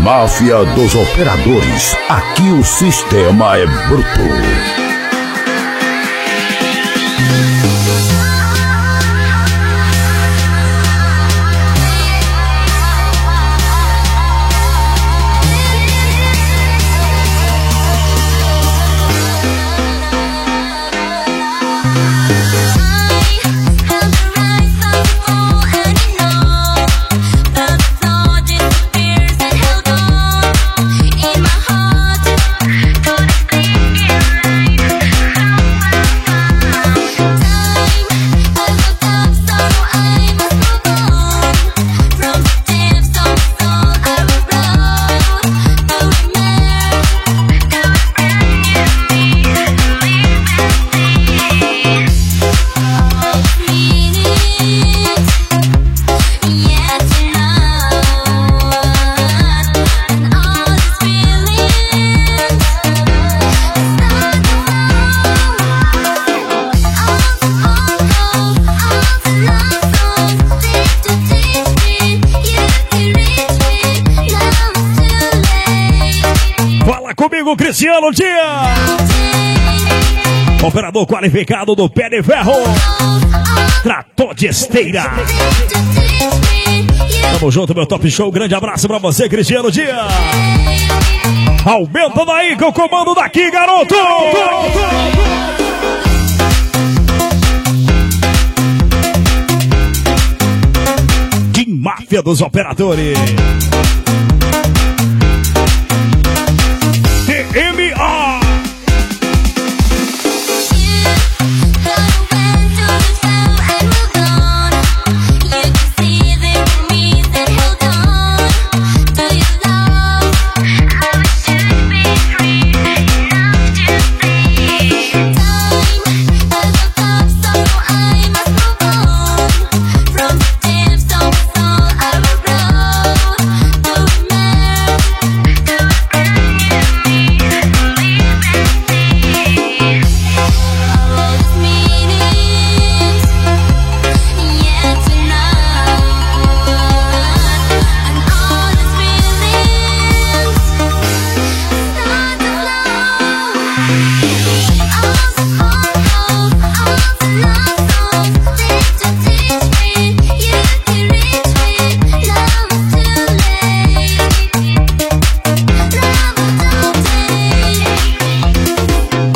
Máfia dos Operadores. Aqui o sistema é bruto. Cristiano Dia, operador qualificado do Pé de Ferro, trator de esteira. Tamo junto, meu Top Show. Grande abraço pra você, Cristiano Dia. Aumenta daí com o comando daqui, garoto. Que máfia dos operadores. TMA.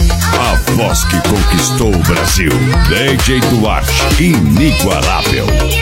Que conquistou o Brasil. DJ Duarte, inigualável.